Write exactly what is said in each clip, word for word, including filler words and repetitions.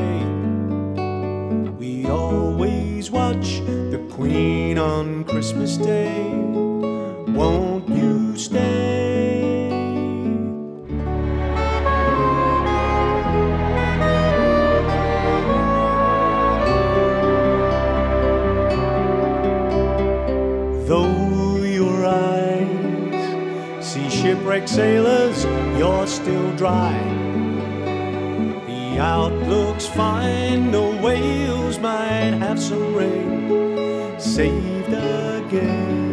way. We always watch the Queen on Christmas Day. Won't you stay? Though your eyes see shipwrecked sailors, you're still dry. The outlook's fine, no whales might have some rain. Saved again.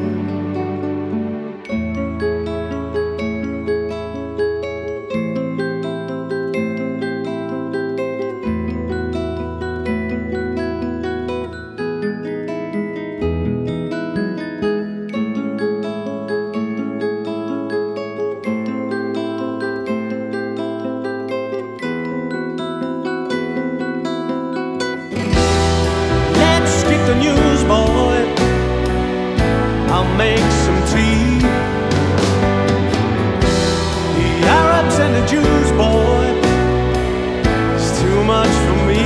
The news, boy, I'll make some tea. The Arabs and the Jews, boy, it's too much for me.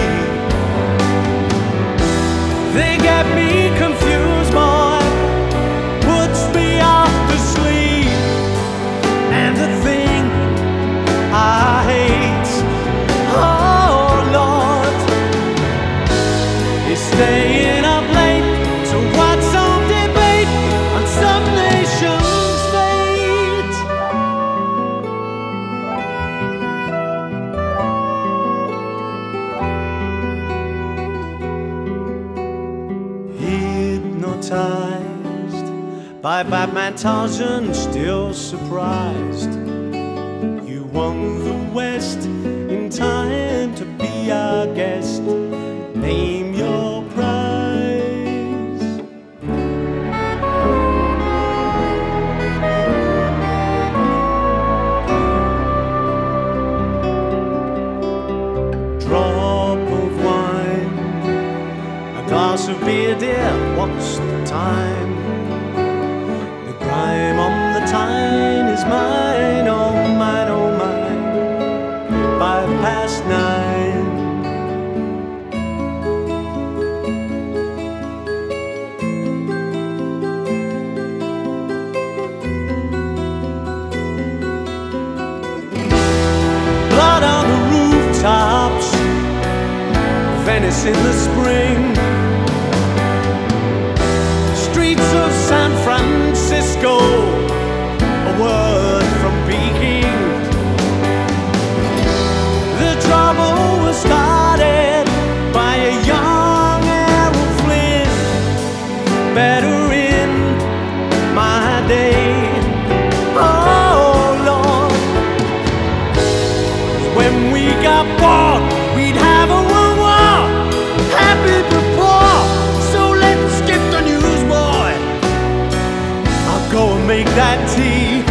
They get me confused, boy, puts me off to sleep. And the thing I hate, oh Lord, is staying up late to watch some debate on some nation's fate. Hypnotized by Batman Tarzan, still surprised you won the West in time to be our guest. Name your prize. Drop of wine, a glass of beer, dear, what's the time? The grime on the Tyne is mine, oh mine, oh mine. Five past nine. Blood on the rooftops, Venice in the spring, streets of San Francisco, a word from Peking. The trouble was started by a young Errol Flynn, better in my day. When we got bored, we'd have a world war, happy but poor. So let's get the news, boy, I'll go and make that tea.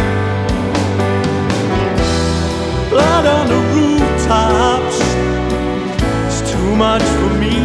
Blood on the rooftops, it's too much for me.